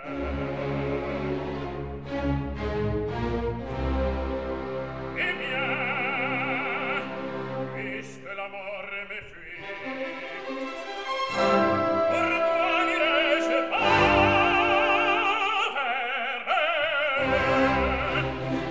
Eh bien, puisque l'amour me fuit, pourquoi n'irais-je pas vers elle?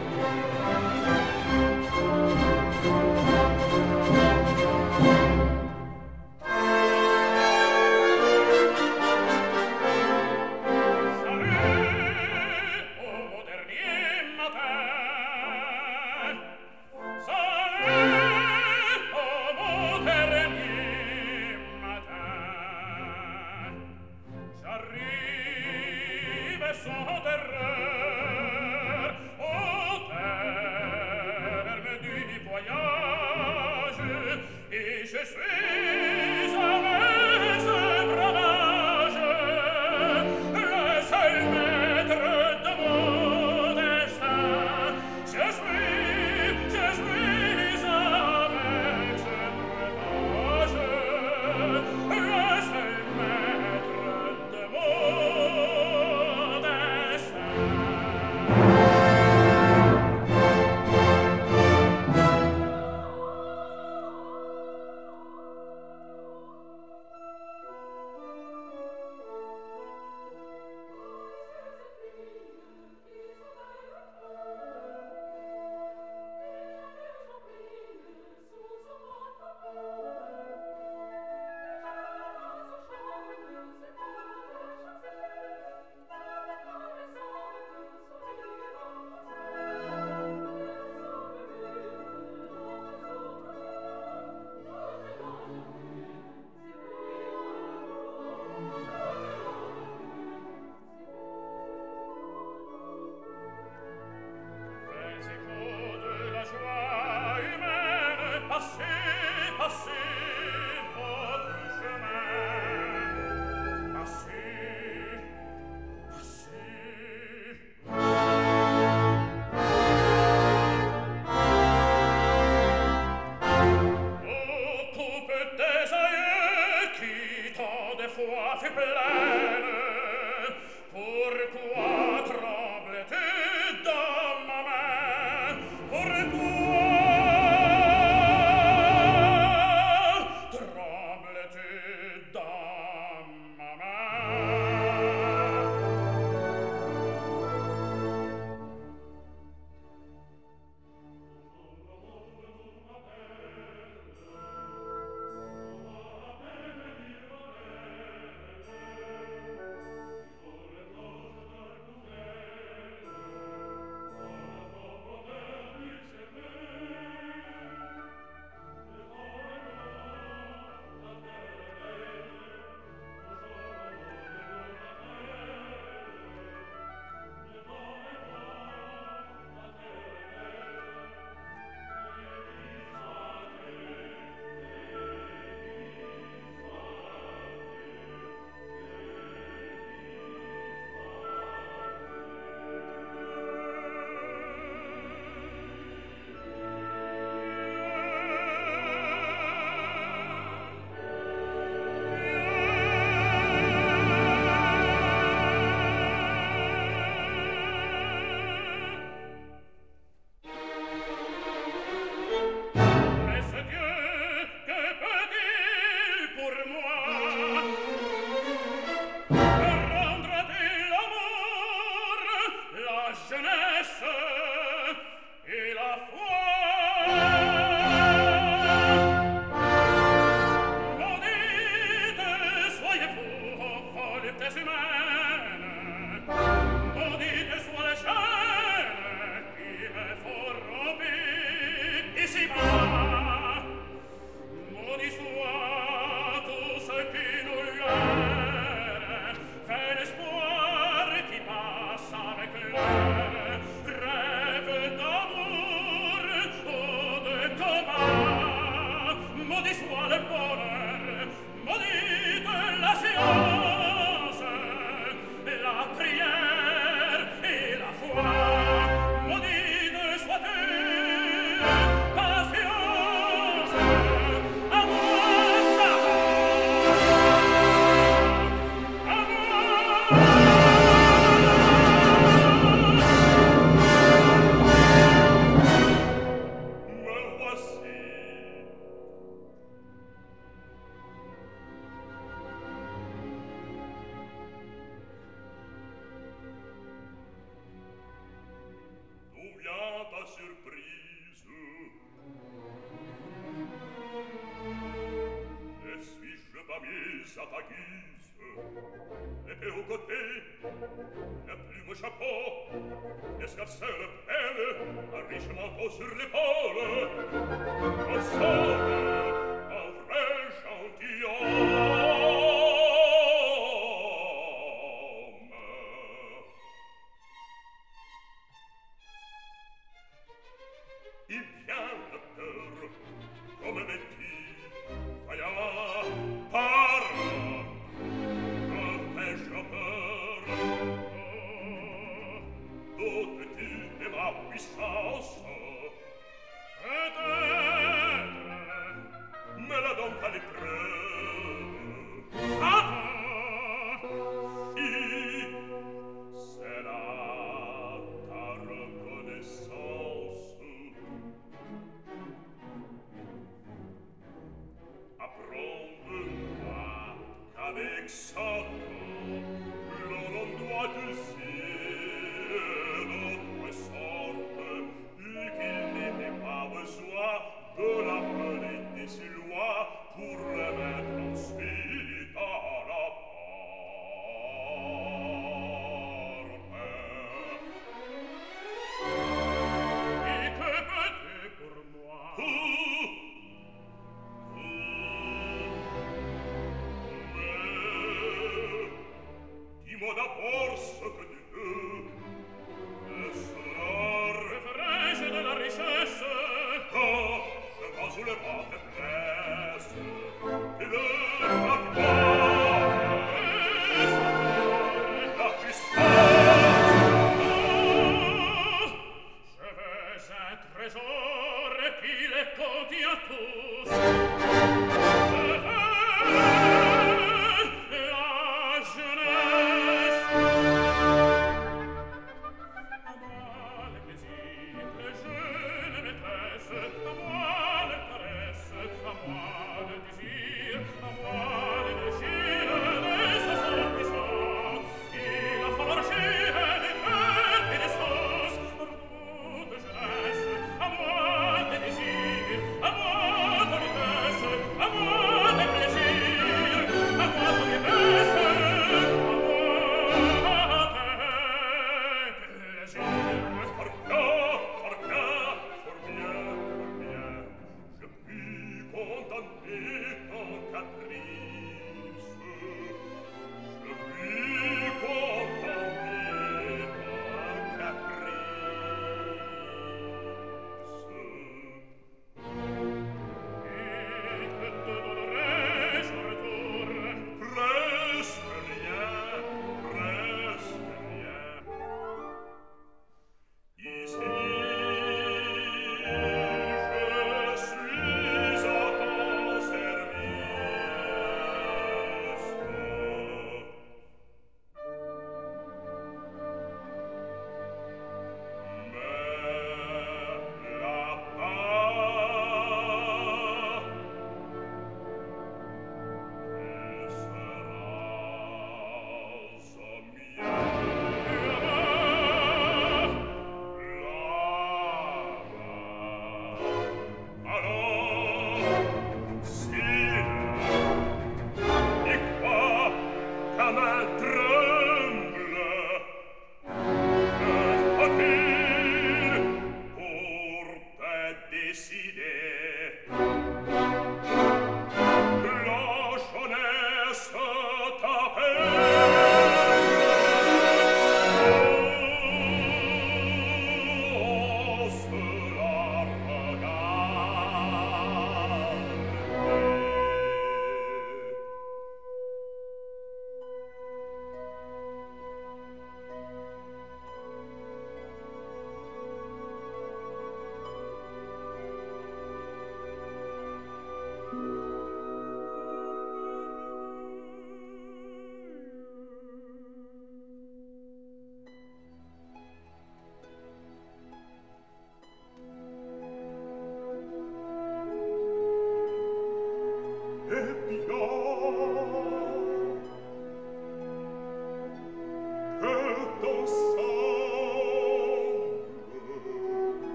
Salut au dernier matin. Salut au dernier matin. J'arrive sans terreur au terme du voyage et je suis avec ce bravage le seul maître de mon destin. Je suis avec ce bravage le seul maître de mon destin. à ta guise, l'épée au côté, la plume au chapeau, l'escarcelle pleine, un riche manteau sur l'épaule, ressemble à un vrai gentilhomme. Il vient le cœur, come vêtu, vaillant, parle, me fais-je peur. Doutes-tu de ma puissance? Peut-être, mais la donne pas l'épreuve. Attends, si, c'est là ta reconnaissance. Apprends-moi qu'avec Satan, l'on doit dire d'autres sortes, et qu'il n'était pas besoin de l'appeler des lois pour le mettre ensuite à la porte. Et que peux-tu pour moi? Dis-moi d'abord ce que tu veux. Est-ce la référence de la richesse? Ah, je vas où le vent te presse. Et de la gloire, la puissance. Je veux un trésor qui les contient tous. Je veux la jeunesse. À moi les plaisirs, les jeunes maîtresses, à moi les caresses, à moi le désir, à moi l'énergie, les puissants, et la forger des cœurs et des sens, à toute jeunesse, à moi des désirs, à moi ton vitesse, à moi des plaisirs, à moi ton vitesse, à moi tes plaisirs. Fort bien, je puis contenter ton caprice, je puis contenter ton caprice. Et que te donnerai-je en retour? Presque rien, presque rien. Ici, je suis à ton service. Mais là-bas, tu seras là-bas. Alors, Sire, et quoi, ta main tremble? Que faut-il pour te décider? La jeunesse t'appelle. Ose la regarder.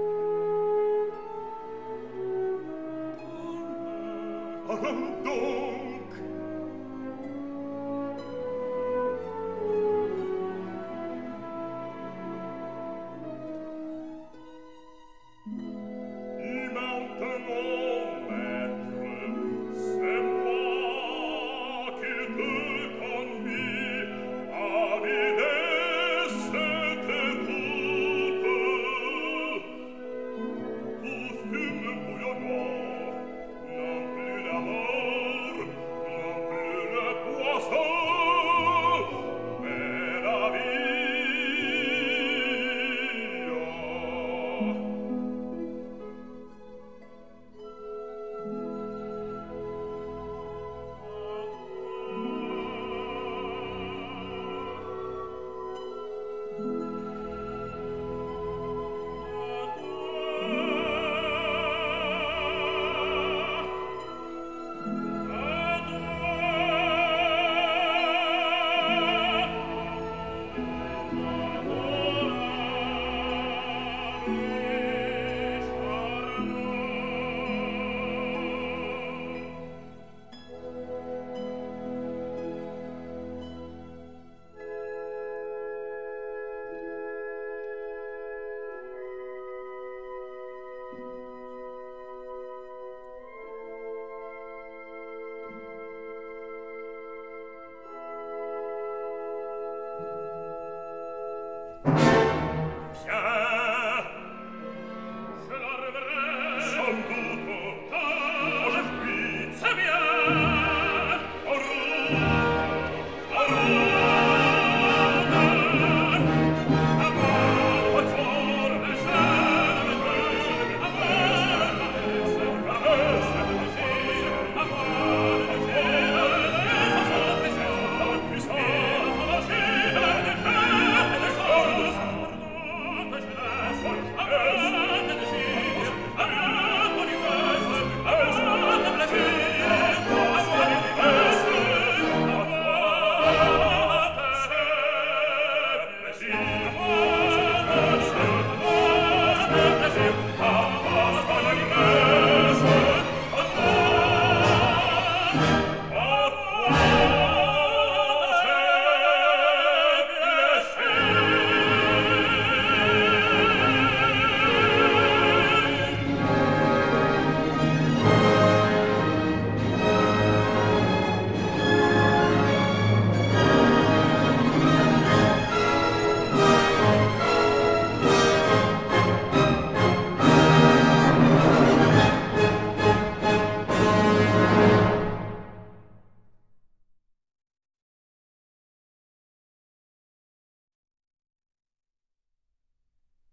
Abandon